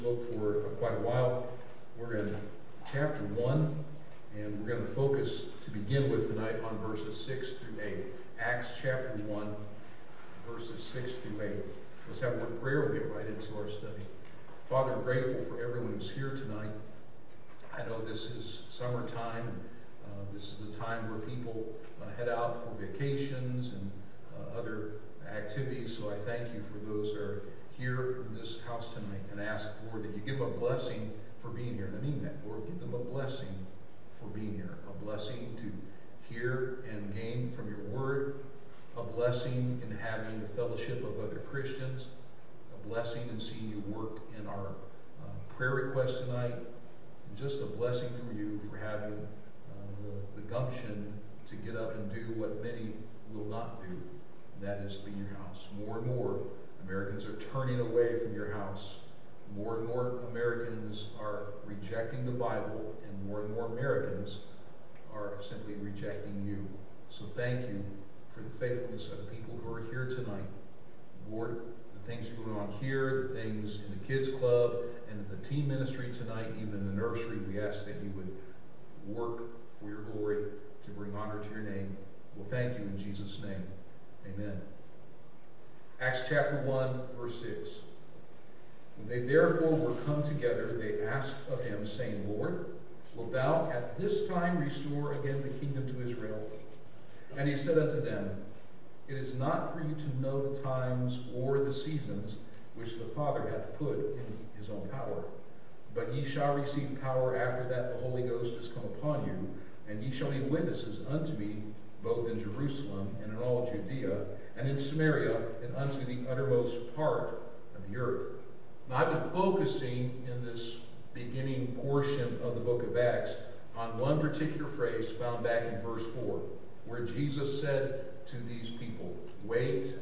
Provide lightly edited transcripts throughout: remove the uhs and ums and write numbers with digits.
Book for quite a while. We're in chapter 1, and we're going to focus to begin with tonight on verses 6 through 8. Acts chapter 1, verses 6 through 8. Let's have a word of prayer. We'll get right into our study. Father, I'm grateful for everyone who's here tonight. I know this is summertime, and this is the time where people head out for vacations and other activities, so I thank you for those that are here in this house tonight, and ask, Lord, that you give them a blessing for being here. And I mean that, Lord, give them a blessing for being here, a blessing to hear and gain from your word, a blessing in having the fellowship of other Christians, a blessing in seeing you work in our prayer request tonight, and just a blessing from you for having the gumption to get up and do what many will not do, and that is to be in your house. More and more Americans are turning away from your house. More and more Americans are rejecting the Bible, and more Americans are simply rejecting you. So thank you for the faithfulness of the people who are here tonight. Lord, the things that are going on here, the things in the kids club, and the teen ministry tonight, even in the nursery, we ask that you would work for your glory to bring honor to your name. Well, thank you in Jesus' name. Amen. Acts chapter 1, verse 6. When they therefore were come together, they asked of him, saying, Lord, wilt thou at this time restore again the kingdom to Israel? And he said unto them, It is not for you to know the times or the seasons which the Father hath put in his own power. But ye shall receive power after that the Holy Ghost is come upon you, and ye shall be witnesses unto me both in Jerusalem and in all Judea, and in Samaria, and unto the uttermost part of the earth. Now, I've been focusing in this beginning portion of the book of Acts on one particular phrase found back in verse 4, where Jesus said to these people, wait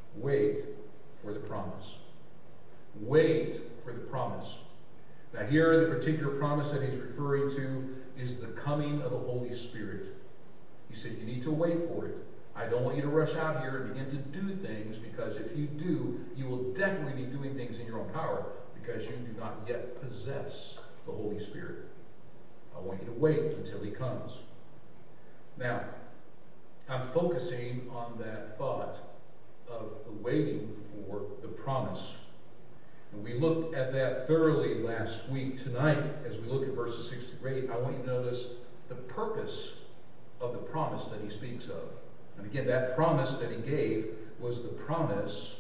for the promise. Wait for the promise. Now here, the particular promise that he's referring to is the coming of the Holy Spirit. He said, you need to wait for it. I don't want you to rush out here and begin to do things, because if you do, you will definitely be doing things in your own power, because you do not yet possess the Holy Spirit. I want you to wait until he comes. Now, I'm focusing on that thought of waiting for the promise. And we looked at that thoroughly last week. Tonight, as we look at verses 6 through 8, I want you to notice the purpose of the promise that he speaks of. And again, that promise that he gave was the promise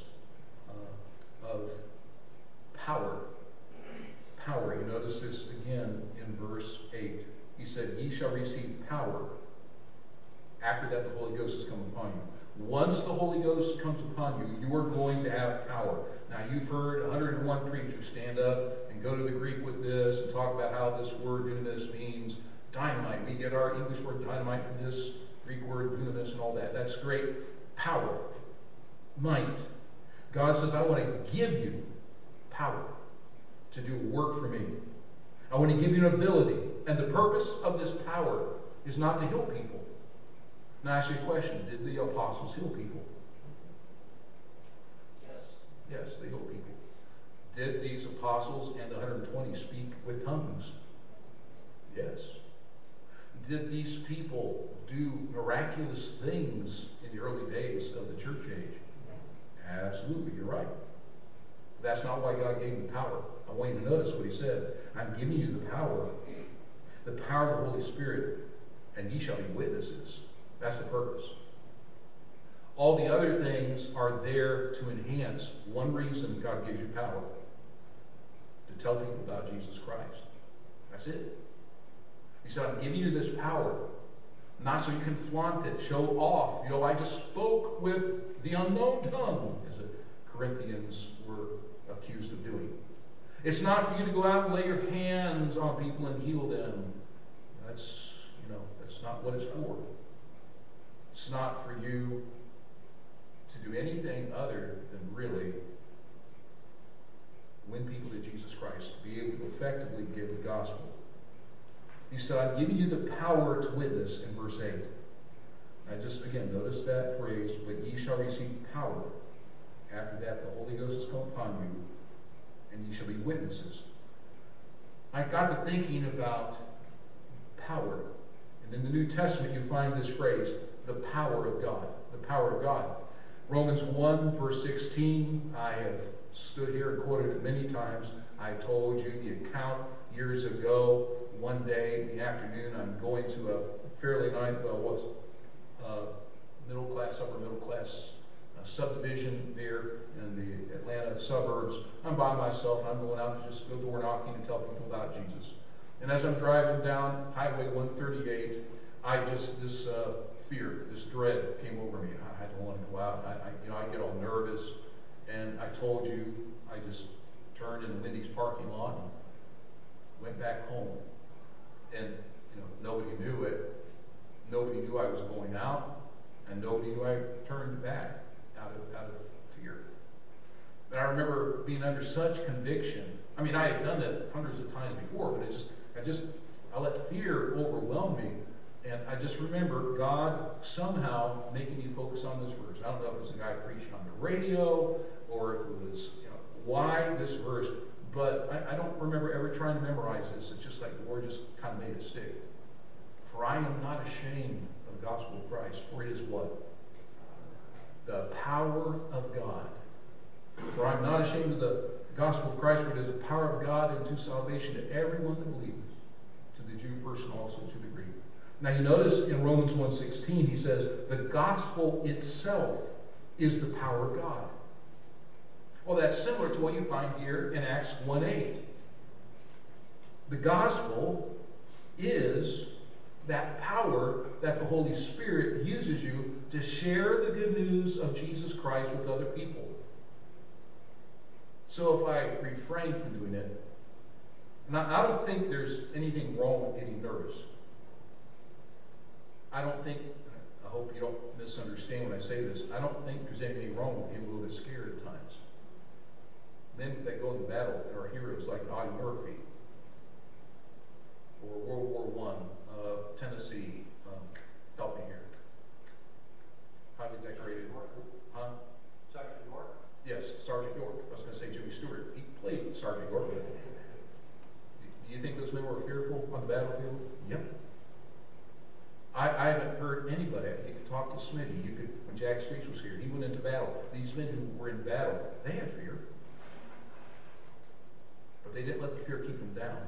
of power. Power. You notice this again in verse 8. He said, ye shall receive power. After that, the Holy Ghost has come upon you. Once the Holy Ghost comes upon you, you are going to have power. Now, you've heard 101 preachers stand up and go to the Greek with this and talk about how this word dunamis means dynamite. We get our English word dynamite from this Greek word dunamis and all that. That's great. Power. Might. God says, I want to give you power to do work for me. I want to give you an ability. And the purpose of this power is not to heal people. Now, I ask you a question. Did the apostles heal people? Yes, they healed people. Did these apostles and the 120 speak with tongues? Yes. Did these people do miraculous things in the early days of the church age? Absolutely, you're right. That's not why God gave them power. I want you to notice what he said. I'm giving you the power of the Holy Spirit, and ye shall be witnesses. That's the purpose. All the other things are there to enhance one reason God gives you power: to tell people about Jesus Christ. That's it. He said, I'm giving you this power, not so you can flaunt it, show off. You know, I just spoke with the unknown tongue, as the Corinthians were accused of doing. It's not for you to go out and lay your hands on people and heal them. That's not what it's for. It's not for you to do anything other than really win people to Jesus Christ, to be able to effectively give the gospel. He said, I'm giving you the power to witness in verse 8. Now just again, notice that phrase, but ye shall receive power. After that, the Holy Ghost has come upon you, and ye shall be witnesses. I got to thinking about power. And in the New Testament you find this phrase, the power of God. The power of God. Romans 1 verse 16, I have stood here and quoted it many times. I told you the account years ago. One day in the afternoon I'm going to a fairly nice, middle class, upper middle class subdivision there in the Atlanta suburbs. I'm by myself. I'm going out to just go door knocking and tell people about Jesus. And as I'm driving down Highway 138, this fear, this dread came over me. I don't want to go out. I get all nervous. And I told you, I just turned in the Wendy's parking lot and went back home. And nobody knew it. Nobody knew I was going out, and nobody knew I turned back out of fear. But I remember being under such conviction. I mean, I had done that hundreds of times before, but I let fear overwhelm me. And I just remember God somehow making me focus on this verse. I don't know if it was a guy preaching on the radio or if it was, why this verse. But I don't remember ever trying to memorize this. It's just like the Lord just kind of made it stick. For I am not ashamed of the gospel of Christ, for it is what? The power of God. For I am not ashamed of the gospel of Christ, for it is the power of God unto salvation to everyone that believes, to the Jew first and also to the Greek. Now you notice in Romans 1:16 he says, the gospel itself is the power of God. Well, that's similar to what you find here in Acts 1:8. The gospel is that power that the Holy Spirit uses you to share the good news of Jesus Christ with other people. So if I refrain from doing it, and I don't think there's anything wrong with getting nervous. I hope you don't misunderstand when I say this, I don't think there's anything wrong with being a little bit scared at times. Men that go into battle are heroes like Audie Murphy, or World War I, Tennessee. Help me here. Highly decorated. Huh? Sergeant York? Yes, Sergeant York. I was going to say Jimmy Stewart. He played Sergeant York. But do you think those men were fearful on the battlefield? Yep. I haven't heard anybody. You could talk to Smitty. When Jack Streets was here, he went into battle. These men who were in battle, they had fear. But they didn't let the fear keep them down.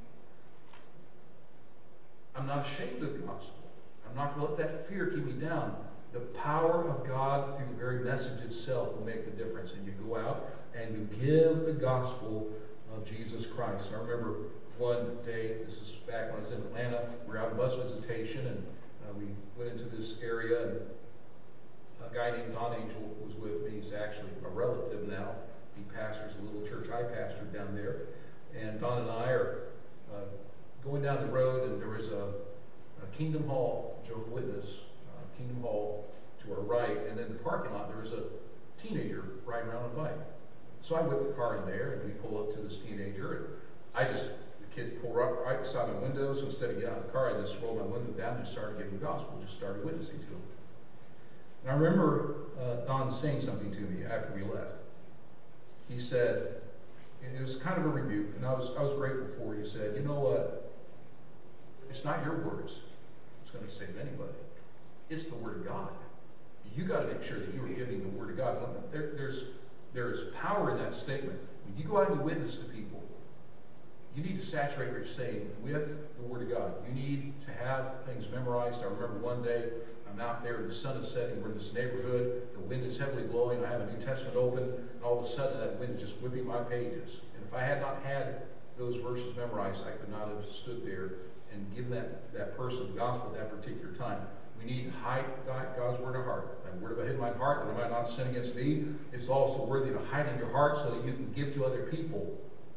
I'm not ashamed of the gospel. I'm not going to let that fear keep me down. The power of God through the very message itself will make the difference. And you go out and you give the gospel of Jesus Christ. I remember one day, this is back when I was in Atlanta, we were out on bus visitation, and we went into this area, and a guy named Don Angel was with me. He's actually a relative now. He pastors a little church I pastored down there. And Don and I are going down the road, and there was a Kingdom Hall, Jehovah's Witness, Kingdom Hall to our right, and in the parking lot there was a teenager riding around on a bike. So I whipped the car in there, and we pull up to this teenager, and the kid pulled up right beside my window, so instead of getting out of the car, I just rolled my window down and just started giving the gospel, just started witnessing to him. And I remember Don saying something to me after we left. He said, and it was kind of a rebuke, and I was grateful for it. He said, you know what? It's not your words that's going to save anybody. It's the Word of God. You got to make sure that you are giving the Word of God. There's power in that statement. When you go out and you witness to people, you need to saturate what you're saying with the Word of God. You need to have things memorized. I remember one day I'm out there and the sun is setting. We're in this neighborhood. The wind is heavily blowing. I have a New Testament open, and all of a sudden that wind is just whipping my pages. And if I had not had those verses memorized, I could not have stood there and given that person the gospel at that particular time. We need to hide God's word in our heart. That word have I hid in my heart, that I might not sin against thee. It's also worthy to hide in your heart so that you can give to other people.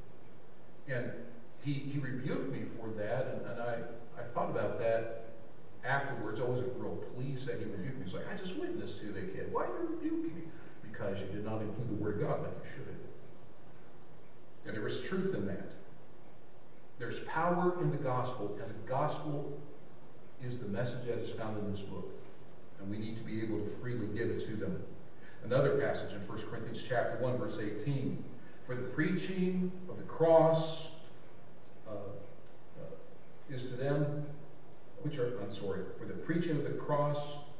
And he rebuked me for that, and I thought about that afterwards. I wasn't real pleased that he rebuked me. He's like, I just witnessed to the kid. Why are you rebuking me? Because you did not include the word of God like you should. And there was truth in that. There's power in the gospel, and the gospel is the message that is found in this book. And we need to be able to freely give it to them. Another passage in 1 Corinthians chapter 1, verse 18. For the preaching of the cross is to them for the preaching of the cross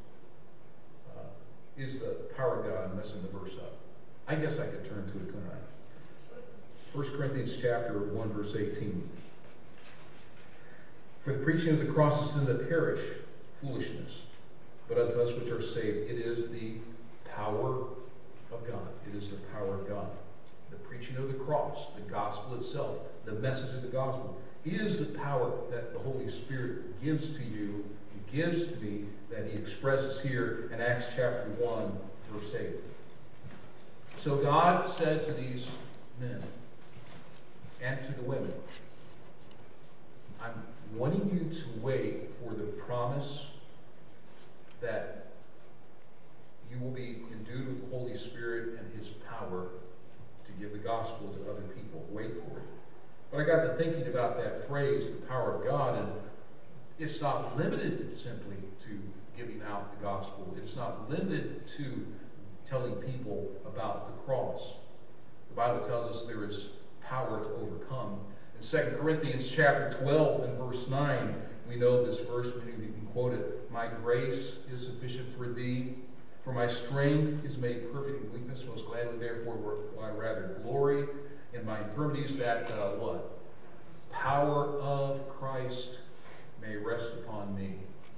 is the power of God. I'm messing the verse up. I guess I could turn to it, couldn't I? 1 Corinthians chapter 1, verse 18. For the preaching of the cross is to them that perish, foolishness. But unto us which are saved, it is the power of God. It is the power of God. The preaching of the cross, the gospel itself, the message of the gospel, is the power that the Holy Spirit gives to you, gives to me, that he expresses here in Acts chapter 1, verse 8. So God said to these men and to the women, I'm wanting you to wait for the promise that you will be endued with the Holy Spirit and his power to give the gospel to other people. Wait for it. But I got to thinking about that phrase, the power of God, and it's not limited simply to giving out the gospel. It's not limited to telling people about the cross. The Bible tells us there is power to overcome. In 2 Corinthians chapter 12 and verse 9, we know this verse, many of you can quote it. My grace is sufficient for thee, for my strength is made perfect in weakness. Most gladly, therefore, will I rather glory in my infirmities, that what? Power of Christ may rest upon me.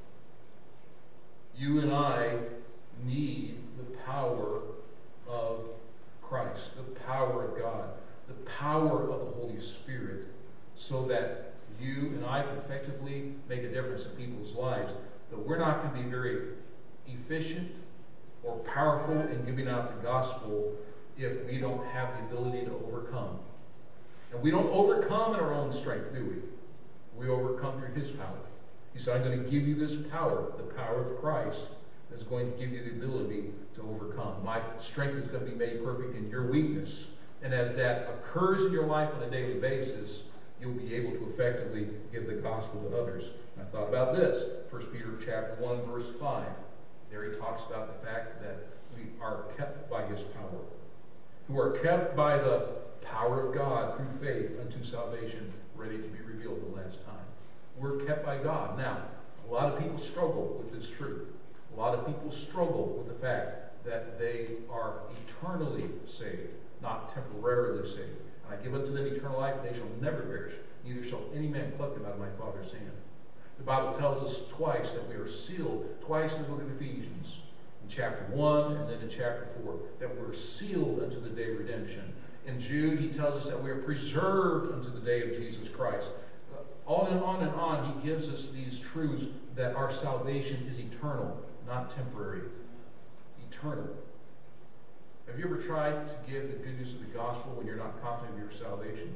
You and I need the power of Christ, the power of God, the power of the Holy Spirit, so that you and I can effectively make a difference in people's lives. But we're not going to be very efficient or powerful in giving out the gospel if we don't have the ability to overcome. And we don't overcome in our own strength, do we? We overcome through his power. He said, I'm going to give you this power, the power of Christ, that's going to give you the ability to overcome. My strength is going to be made perfect in your weakness. And as that occurs in your life on a daily basis, you'll be able to effectively give the gospel to others. And I thought about this. 1 Peter chapter 1, verse 5. There he talks about the fact that we are kept by his power. Who are kept by the power of God through faith unto salvation, ready to be revealed the last time. We're kept by God. Now, a lot of people struggle with this truth. A lot of people struggle with the fact that they are eternally saved, not temporarily saved. And I give unto them eternal life, and they shall never perish, neither shall any man pluck them out of my Father's hand. The Bible tells us twice that we are sealed, twice in the book of Ephesians, in chapter 1 and then in chapter 4, that we're sealed unto the day of redemption. In Jude, he tells us that we are preserved unto the day of Jesus Christ. On and on and on, he gives us these truths that our salvation is eternal, not temporary. Eternal. Have you ever tried to give the good news of the gospel when you're not confident of your salvation?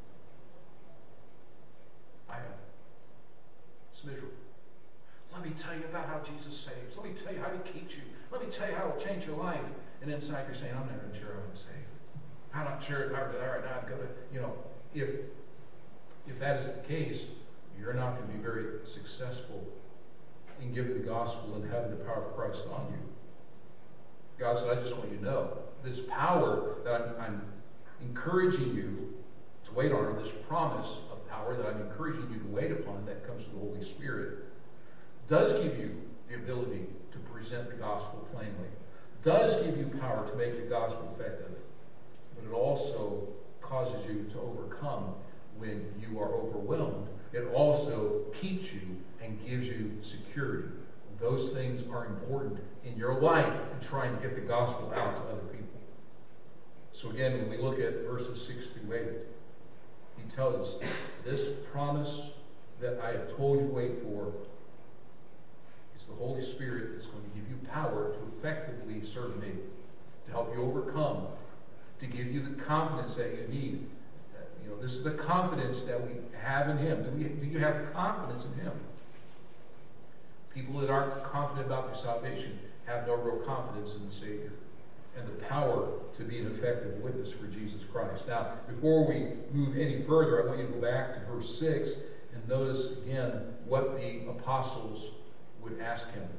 I have. It's miserable. Let me tell you about how Jesus saves. Let me tell you how he keeps you. Let me tell you how it will change your life. And inside you're saying, I'm not even sure I'm saved. I'm not sure if I were to die right now, I'd go to, if that is the case, you're not going to be very successful in giving the gospel and having the power of Christ on you. God said, I just want you to know, this power that I'm encouraging you to wait on, or this promise of power that I'm encouraging you to wait upon, that comes from the Holy Spirit, does give you the ability to present the gospel plainly, does give you power to make the gospel effective, but it also causes you to overcome when you are overwhelmed. It also keeps you and gives you security. Those things are important in your life in trying to get the gospel out to other people. So again, when we look at verses 6 through 8, he tells us this promise that I have told you to wait for is the Holy Spirit that's going to give you power to effectively serve me, to help you overcome, to give you the confidence that you need. This is the confidence that we have in him. Do you have confidence in him? People that aren't confident about their salvation have no real confidence in the Savior and the power to be an effective witness for Jesus Christ. Now, before we move any further, I want you to go back to verse 6 and notice again what the apostles would ask him.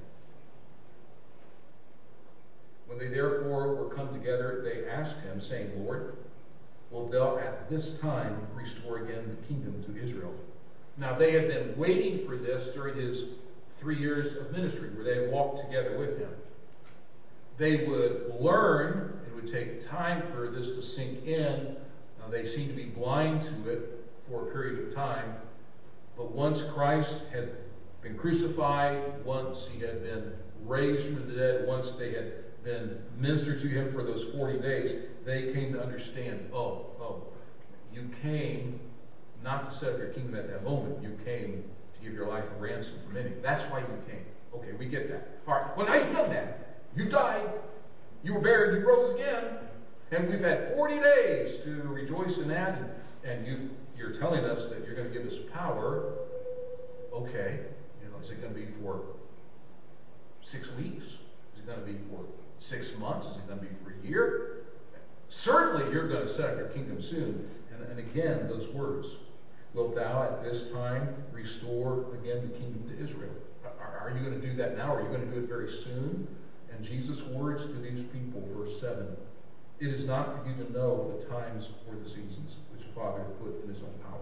When they therefore were come together, they asked him, saying, Lord, will thou at this time restore again the kingdom to Israel. Now they had been waiting for this during his 3 years of ministry, where they walked together with him. They would learn. It would take time for this to sink in. They seemed to be blind to it for a period of time. But once Christ had been crucified, once he had been raised from the dead, once they had been ministered to him for those 40 days, they came to understand, you came not to set up your kingdom at that moment. You came to give your life a ransom for many. That's why you came. Okay, we get that. All right, well, now you've done that. You died. You were buried. You rose again. And we've had 40 days to rejoice in that. And you're telling us that you're going to give us power. Okay. Is it going to be for 6 weeks? Is it going to be for 6 months? Is it going to be for a year? Certainly you're going to set up your kingdom soon. And again, those words. Wilt thou at this time restore again the kingdom to Israel? Are you going to do that now? Are you going to do it very soon? And Jesus' words to these people, verse 7, it is not for you to know the times or the seasons which the Father put in his own power.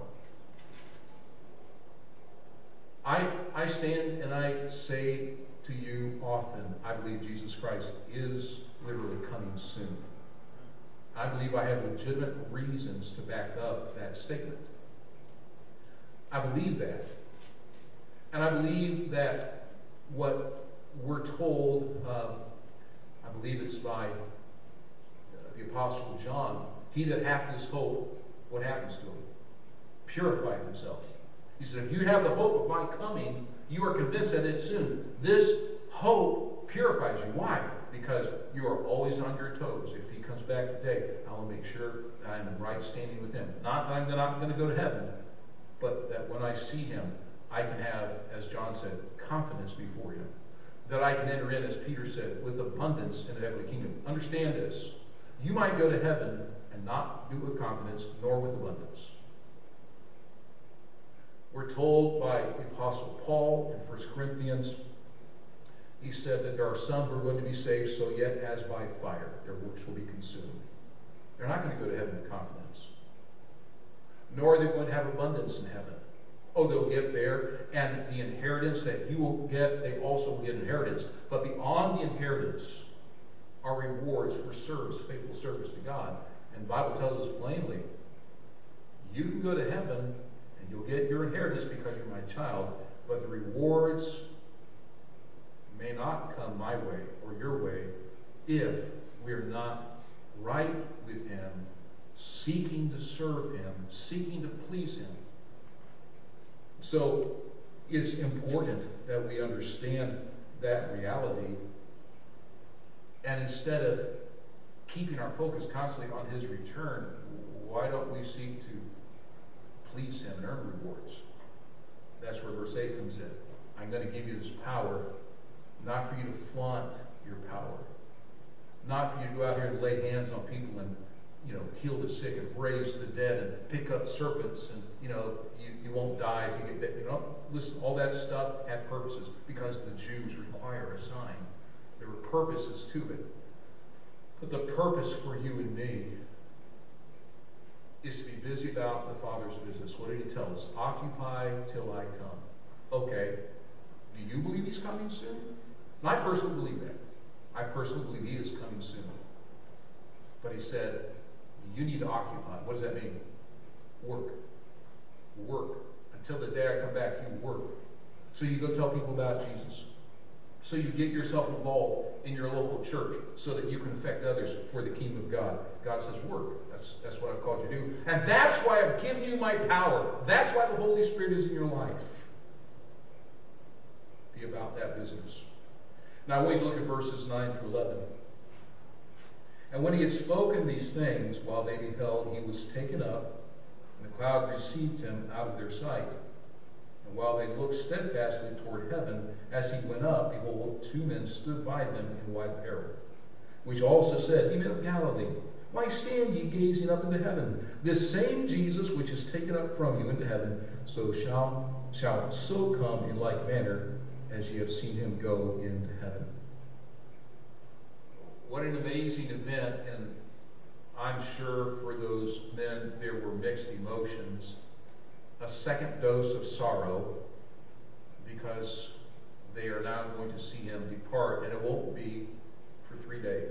I stand and I say to you often, I believe Jesus Christ is literally coming soon. I believe I have legitimate reasons to back up that statement. I believe that. And I believe that what we're told, I believe it's by the Apostle John, he that hath this hope, what happens to him? Purify himself. He said, if you have the hope of my coming, you are convinced that it's soon. This hope purifies you. Why? Because you are always on your toes. If he comes back today, I will make sure that I'm in right standing with him. Not that I'm not going to go to heaven, but that when I see him, I can have, as John said, confidence before him. That I can enter in, as Peter said, with abundance in the heavenly kingdom. Understand this. You might go to heaven and not do it with confidence, nor with abundance. We're told by the Apostle Paul in 1 Corinthians, he said that there are some who are going to be saved, so yet as by fire, their works will be consumed. They're not going to go to heaven with confidence. Nor are they going to have abundance in heaven. Oh, they'll get there, and the inheritance that you will get, they also will get inheritance. But beyond the inheritance are rewards for service, faithful service to God. And the Bible tells us plainly, you can go to heaven, and you'll get your inheritance because you're my child, but the rewards may not come my way or your way if we're not right with him, seeking to serve him, seeking to please him. So it's important that we understand that reality, and instead of keeping our focus constantly on his return, why don't we seek to please him and earn rewards? That's where verse 8 comes in. I'm going to give you this power, not for you to flaunt your power, not for you to go out here and lay hands on people and heal the sick and raise the dead and pick up serpents and you won't die if you get bit. Listen, all that stuff had purposes because the Jews require a sign. There were purposes to it. But the purpose for you and me is to be busy about the Father's business. What did he tell us? Occupy till I come. Okay. Do you believe he's coming soon? And I personally believe that. I personally believe he is coming soon. But he said, you need to occupy. What does that mean? Work. Work. Until the day I come back, you work. So you go tell people about Jesus. So you get yourself involved in your local church so that you can affect others for the kingdom of God. God says work. That's what I've called you to do. And that's why I've given you my power. That's why the Holy Spirit is in your life. Be about that business. Now I want you to look at verses 9 through 11. And when he had spoken these things, while they beheld, he was taken up, and the cloud received him out of their sight. And while they looked steadfastly toward heaven, as he went up, behold, 2 men stood by them in white apparel, which also said, Ye men of Galilee, why stand ye gazing up into heaven? This same Jesus which is taken up from you into heaven, shall so come in like manner as ye have seen him go into heaven. What an amazing event, and I'm sure for those men there were mixed emotions. A second dose of sorrow, because they are now going to see him depart, and it won't be for 3 days.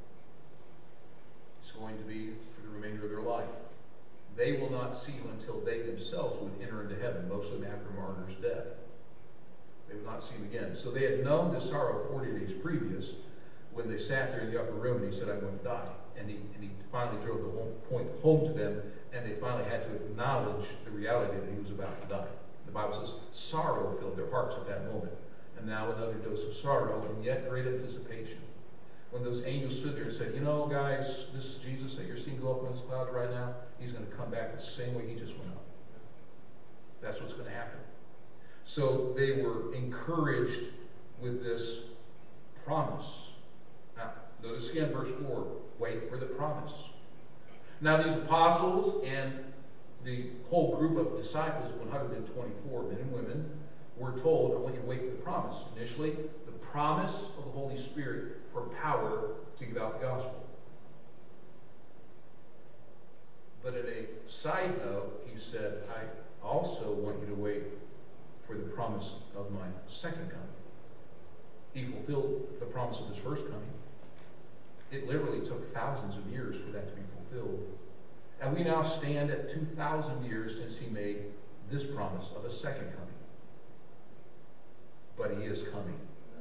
It's going to be for the remainder of their life. They will not see him until they themselves would enter into heaven, most of them after a martyr's death. They would not see him again. So they had known this sorrow 40 days previous when they sat there in the upper room and he said, I'm going to die. And he finally drove the point home to them, and they finally had to acknowledge the reality that he was about to die. The Bible says sorrow filled their hearts at that moment. And now another dose of sorrow, and yet great anticipation. When those angels stood there and said, you know, guys, this Jesus that you're seeing go up in those clouds right now, he's going to come back the same way he just went up. That's what's going to happen. So they were encouraged with this promise. Now, notice again verse 4, wait for the promise. Now these apostles and the whole group of disciples, 124 men and women, were told, I want you to wait for the promise. Initially, the promise of the Holy Spirit for power to give out the gospel. But in a side note, he said, I also want you to wait for the promise of my second coming. He fulfilled the promise of his first coming. It literally took thousands of years for that to be fulfilled. And we now stand at 2,000 years since he made this promise of a second coming. But he is coming.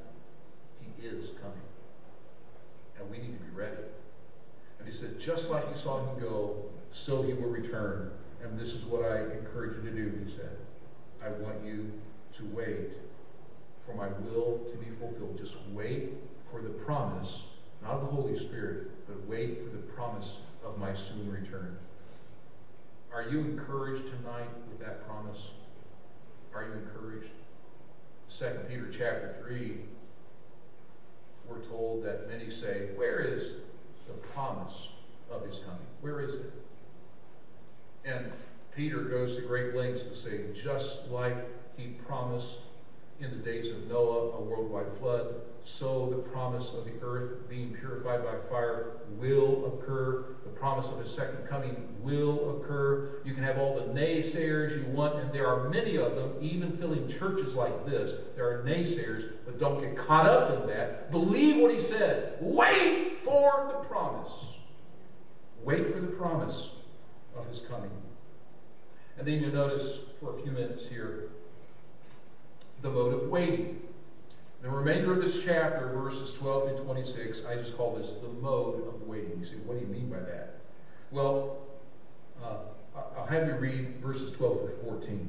He is coming. And we need to be ready. And he said, just like you saw him go, so he will return. And this is what I encourage you to do, he said. I want you to wait for my will to be fulfilled. Just wait for the promise, not of the Holy Spirit, but wait for the promise of my soon return. Are you encouraged tonight with that promise? Are you encouraged? 2 Peter chapter 3, we're told that many say, where is the promise of his coming? Where is it? And Peter goes to great lengths to say, just like he promised in the days of Noah, a worldwide flood, so the promise of the earth being purified by fire will occur. The promise of his second coming will occur. You can have all the naysayers you want, and there are many of them, even filling churches like this. There are naysayers, but don't get caught up in that. Believe what he said. Wait for the promise. Wait for the promise of his coming. And then you notice for a few minutes here the mode of waiting. The remainder of this chapter, verses 12 through 26, I just call this the mode of waiting. You say, what do you mean by that? Well, I'll have you read verses 12 through 14.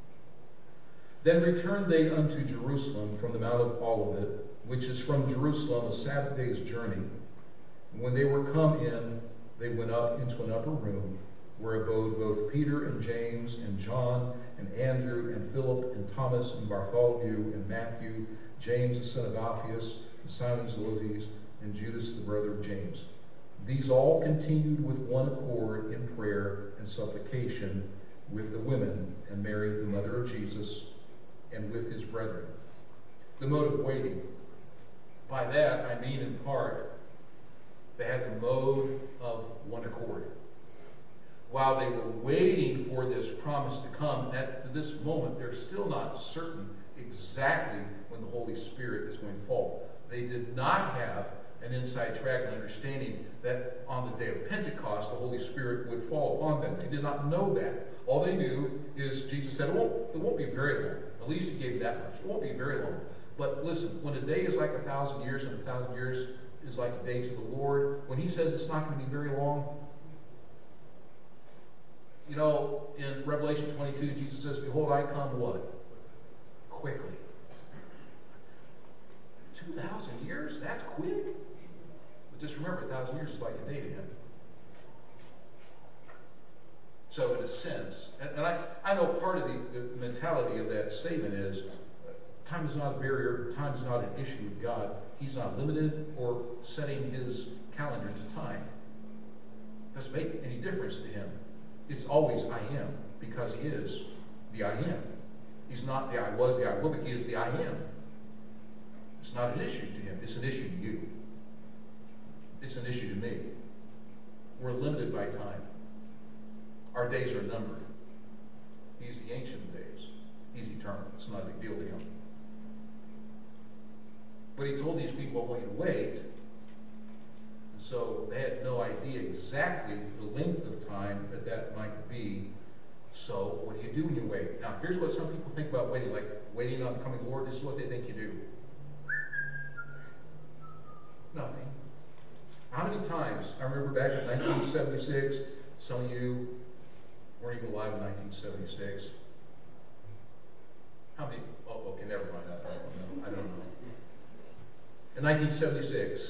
Then returned they unto Jerusalem from the Mount of Olivet, which is from Jerusalem a Sabbath day's journey. And when they were come in, they went up into an upper room, where abode both Peter and James and John and Andrew and Philip and Thomas and Bartholomew and Matthew, James the son of Alphaeus, and Simon Zelotes, and Judas the brother of James. These all continued with one accord in prayer and supplication with the women and Mary the mother of Jesus and with his brethren. The mode of waiting. By that I mean in part they had the mode of one accord. While they were waiting for this promise to come, to this moment, they're still not certain exactly when the Holy Spirit is going to fall. They did not have an inside track and understanding that on the day of Pentecost, the Holy Spirit would fall upon them. They did not know that. All they knew is Jesus said, it won't be very long. At least he gave that much. It won't be very long. But listen, when a day is like 1,000 years and 1,000 years is like a day to the Lord, when he says it's not going to be very long, you know, in Revelation 22, Jesus says, behold, I come what? Quickly. 2,000 years? That's quick. But just remember, 1,000 years is like a day to him. So in a sense, and I know part of the mentality of that statement is, time is not a barrier, time is not an issue with God. He's not limited or setting his calendar to time. It doesn't make any difference to him. It's always I am, because he is the I am. He's not the I was, the I will, but he is the I am. It's not an issue to him. It's an issue to you. It's an issue to me. We're limited by time. Our days are numbered. He's the Ancient of Days. He's eternal. It's not a big deal to him. But he told these people, I want you to wait. And so they had no idea exactly the length of time that might be. So what do you do when you wait? Now, here's what some people think about waiting, like waiting on the coming Lord. This is what they think you do. Nothing. How many times, I remember back in 1976, some of you weren't even alive in 1976. How many? Oh, okay, never mind. I don't know. In 1976,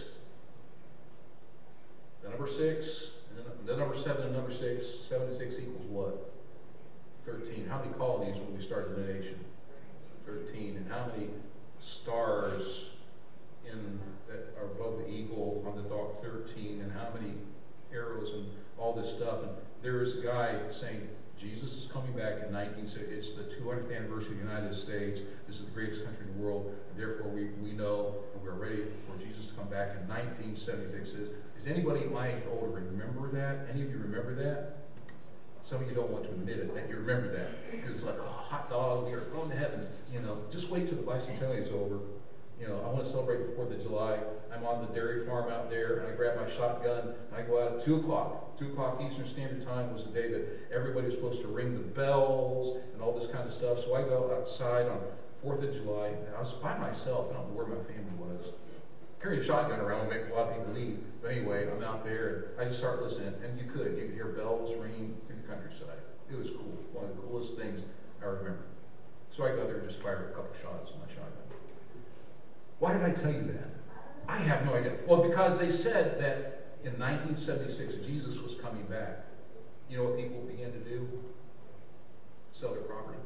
the number 6, and then the number 7 and number 6, 7 and 6 equals what? 13. How many colonies when we started the nation? 13. And how many stars that are above the eagle on the dog? 13. And how many arrows and all this stuff? And there's a guy saying, Jesus is coming back in 1960. It's the 200th anniversary of the United States. This is the greatest country in the world. And therefore, we know and we're ready for Jesus to come back in 1976. Is anybody my age or older remember that? Any of you remember that? Some of you don't want to admit it, that you remember that. Because it's like, oh, hot dog, we are going to heaven. Just wait till the bicentennial is over. I want to celebrate the 4th of July. I'm on the dairy farm out there, and I grab my shotgun, and I go out at 2 o'clock. 2 o'clock Eastern Standard Time was the day that everybody was supposed to ring the bells and all this kind of stuff. So I go outside on 4th of July, and I was by myself. I don't know where my family was. Carrying a shotgun around would make a lot of people leave. But anyway, I'm out there, and I just start listening. And you could hear bells ringing through the countryside. It was cool. One of the coolest things I remember. So I go out there and just fire a couple shots with my shotgun. Why did I tell you that? I have no idea. Well, because they said that in 1976, Jesus was coming back. You know what people began to do? Sell their property.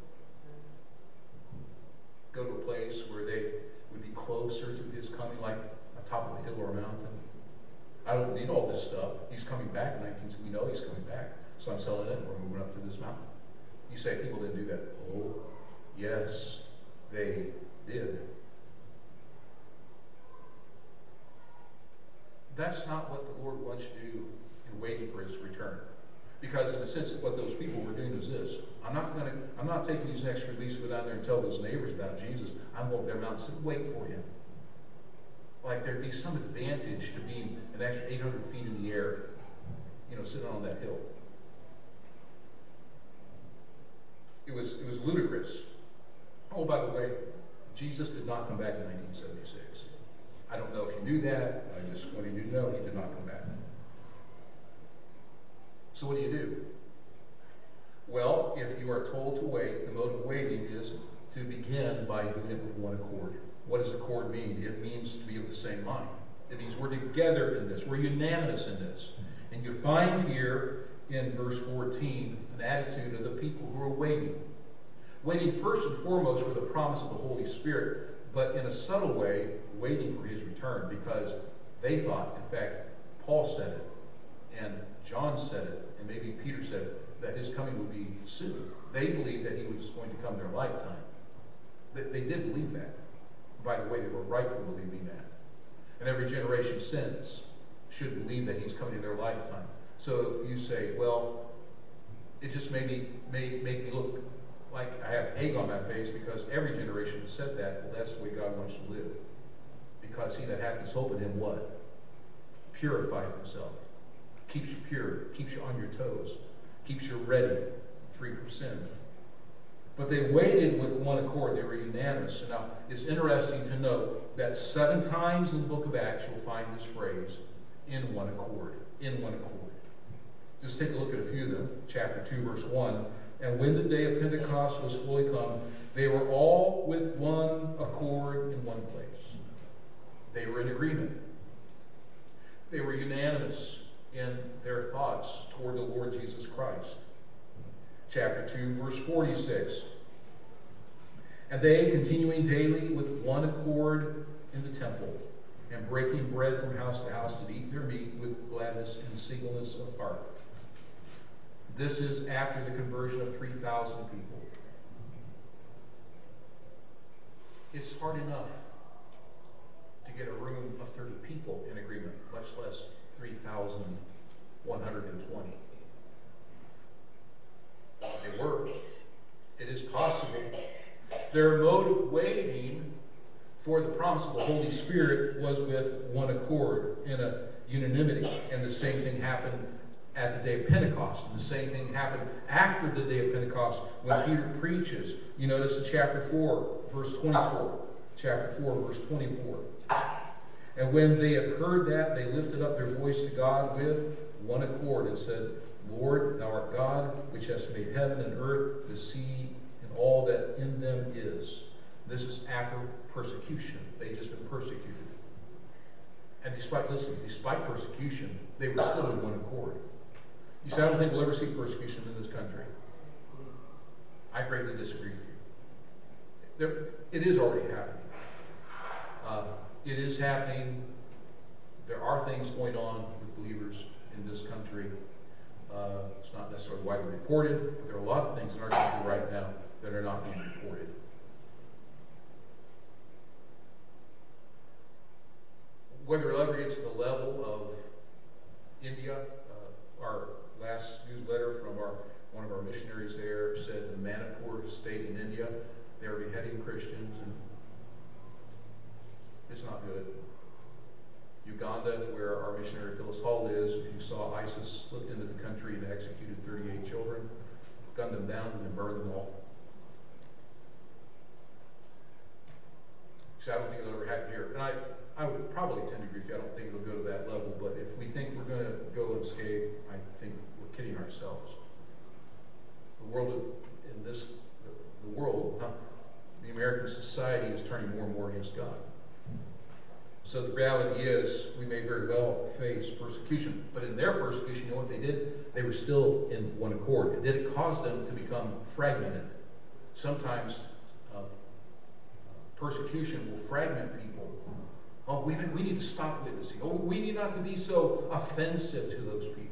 Go to a place where they would be closer to his coming, like on top of a hill or a mountain. I don't need all this stuff. He's coming back in 19. We know he's coming back. So I'm selling it. We're moving up to this mountain. You say people didn't do that. Oh, yes, they did. That's not what the Lord wants you to do in waiting for his return. Because in a sense, what those people were doing is this. I'm not taking these next release, go down there and tell those neighbors about Jesus. I'm going up there mountain and wait for him. Like there'd be some advantage to being an extra 800 feet in the air, sitting on that hill. It was ludicrous. Oh, by the way, Jesus did not come back in 1976. I don't know if you knew that. I just wanted you to know he did not come back. So what do? Well, if you are told to wait, the mode of waiting is to begin by doing it with one accord. What does accord mean? It means to be of the same mind. It means we're together in this. We're unanimous in this. And you find here in verse 14 an attitude of the people who are waiting. Waiting first and foremost for the promise of the Holy Spirit, but in a subtle way, waiting for his return, because they thought, in fact, Paul said it, and John said it, and maybe Peter said it, that his coming would be soon. They believed that he was going to come in their lifetime. They did believe that. By the way, they were right for believing that. And every generation since should believe that he's coming in their lifetime. So if you say, well, it just make me look like I have egg on my face because every generation has said that, well, that's the way God wants to live. Because he that hath his hope in him, what? Purifieth himself. Keeps you pure. Keeps you on your toes. Keeps you ready, free from sin. But they waited with one accord. They were unanimous. Now, it's interesting to note that 7 times in the book of Acts you'll find this phrase, in one accord. In one accord. Just take a look at a few of them. Chapter 2, verse 1. And when the day of Pentecost was fully come, they were all with one accord in one place. They were in agreement. They were unanimous in their thoughts toward the Lord Jesus Christ. Chapter 2, verse 46. And they, continuing daily with one accord in the temple, and breaking bread from house to house, did eat their meat with gladness and singleness of heart. This is after the conversion of 3,000 people. It's hard enough to get a room of 30 people in agreement, much less 3,000 120. They were. It is possible. Their mode of waiting for the promise of the Holy Spirit was with one accord, in a unanimity. And the same thing happened at the day of Pentecost. And the same thing happened after the day of Pentecost when Peter preaches. You notice in chapter 4, verse 24. Chapter 4, verse 24. And when they had heard that, they lifted up their voice to God with one accord and said, Lord, thou art God, which hast made heaven and earth, the sea, and all that in them is. This is after persecution. They'd just been persecuted. And despite persecution, they were still in one accord. You say, I don't think we'll ever see persecution in this country. I greatly disagree with you. It is already happening. It is happening. There are things going on with believers in this country. It's not necessarily widely reported, but there are a lot of things in our country right now that are not being reported. Whether it'll ever get to the level of India, our last newsletter from one of our missionaries there said the Manipur state in India, they're beheading Christians, and it's not good. Uganda, where our missionary Phyllis Hall is, if you saw ISIS slipped into the country and executed 38 children, gunned them down, and then burned them all. So I don't think it'll ever happen here. And I would probably tend to agree with you. I don't think it'll go to that level. But if we think we're going to go unscathed, I think we're kidding ourselves. The American society is turning more and more against God. So the reality is, we may very well face persecution. But in their persecution, you know what they did? They were still in one accord. It didn't cause them to become fragmented. Sometimes persecution will fragment people. Oh, we need to stop witnessing. Oh, we need not to be so offensive to those people.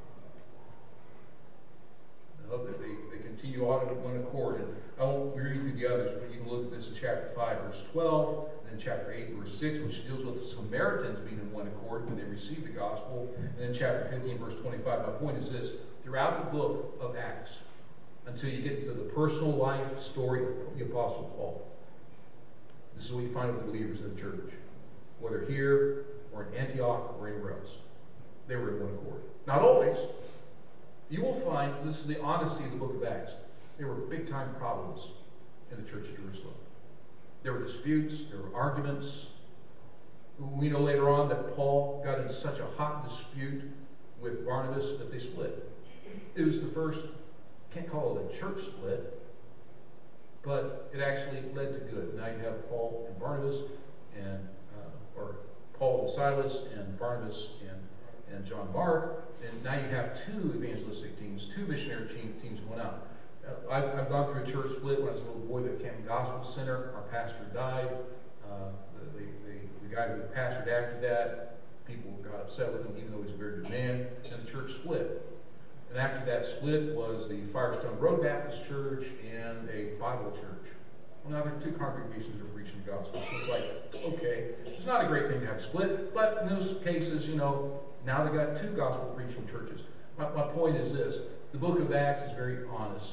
No, they continue on in one accord. And I won't read through the others, but you can look at this in chapter 5, verse 12, and then chapter 8, verse 6, which deals with the Samaritans being in one accord when they received the gospel. And then chapter 15, verse 25. My point is this. Throughout the book of Acts, until you get to the personal life story of the Apostle Paul, this is what you find with the believers in the church, whether here or in Antioch or anywhere else. They were in one accord. Not always. You will find, this is the honesty of the book of Acts, there were big-time problems in the church of Jerusalem. There were disputes, there were arguments. We know later on that Paul got into such a hot dispute with Barnabas that they split. It was the first, can't call it a church split, but it actually led to good. Now you have Paul and Barnabas, or Paul and Silas, and Barnabas and John Mark, and now you have two evangelistic teams, two missionary teams going out. I've gone through a church split when I was a little boy at Camden Gospel Center. Our pastor died. The guy who pastored after that, people got upset with him, even though he was a very good man, and the church split. And after that split was the Firestone Road Baptist Church and a Bible church. Well, now there are two congregations that are preaching the gospel. So it's like, okay, it's not a great thing to have a split, but in those cases, now they got two gospel preaching churches. My point is this. The book of Acts is very honest.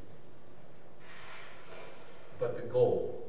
But the goal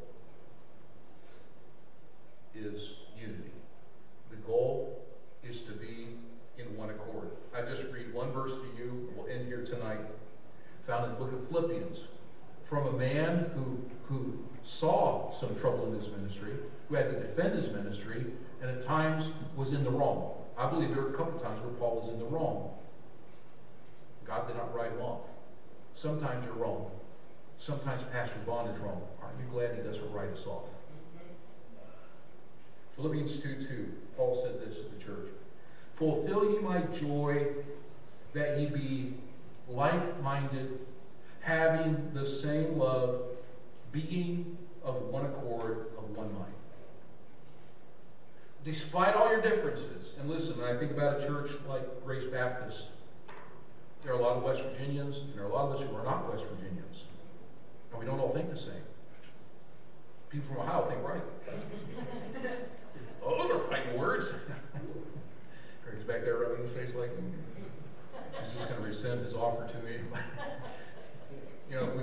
is unity. The goal is to be in one accord. I just read one verse to you. We'll end here tonight. Found in the book of Philippians. From a man who saw some trouble in his ministry, who had to defend his ministry, and at times was in the wrong. I believe there were a couple times where Paul was in the wrong. God did not write him off. Sometimes you're wrong. Sometimes Pastor Vaughn is wrong. Aren't you glad he doesn't write us off? Philippians 2:2, Paul said this to the church. Fulfill ye my joy, that ye be like-minded, having the same love, being of one accord, of one mind. Despite all your differences, and listen, when I think about a church like Grace Baptist, there are a lot of West Virginians, and there are a lot of us who are not West Virginians. And we don't all think the same. People from Ohio think right. Oh, those are fighting words. Craig's back there rubbing his face like,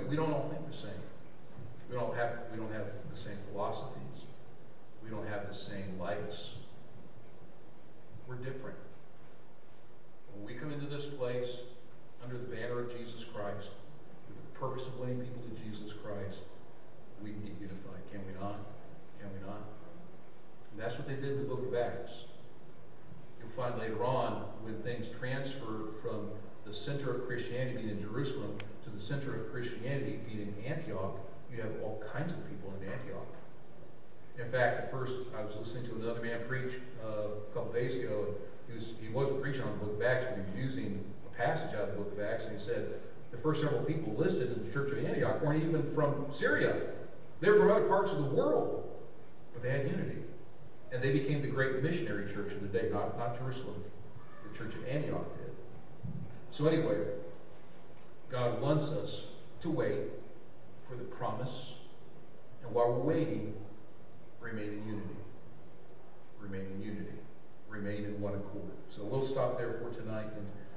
we don't all think the same. We don't have the same philosophies. We don't have the same likes. We're different. When we come into this place under the banner of Jesus Christ, with the purpose of winning people to Jesus Christ, we can get unified. Can we not? Can we not? And that's what they did in the book of Acts. You'll find later on, when things transfer from the center of Christianity being in Jerusalem to the center of Christianity being in Antioch, you have all kinds of people in Antioch. In fact, I was listening to another man preach a couple days ago, and he wasn't preaching on the book of Acts, but he was using a passage out of the book of Acts, and he said the first several people listed in the church of Antioch weren't even from Syria. They were from other parts of the world, but they had unity. And they became the great missionary church of the day, not Jerusalem. The church of Antioch did. So anyway, God wants us to wait for the promise, and while we're waiting, remain in unity. Remain in unity. Remain in one accord. So we'll stop there for tonight, and